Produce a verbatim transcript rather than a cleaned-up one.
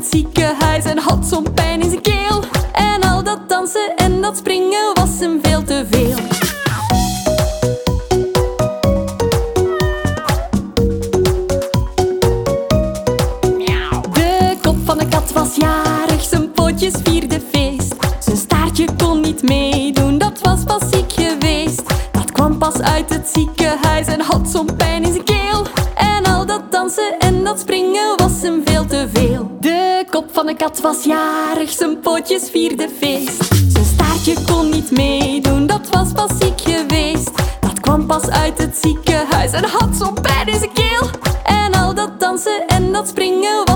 ziekenhuis en had zo'n pijn in zijn keel. En al dat dansen en dat springen was hem veel te veel. De kop van de kat was jarig, zijn pootjes vierden feest. Zijn staartje kon niet meedoen, dat was pas ziek geweest. Dat kwam pas uit het ziekenhuis en had zo'n pijn in zijn keel. En al dat dansen en dat springen was hem veel te veel. De kop van de kat was jarig, zijn pootjes vierden feest. Zijn staartje kon niet meedoen, dat was pas ziek geweest. Dat kwam pas uit het ziekenhuis en had zo'n pijn in zijn keel. En al dat dansen en dat springen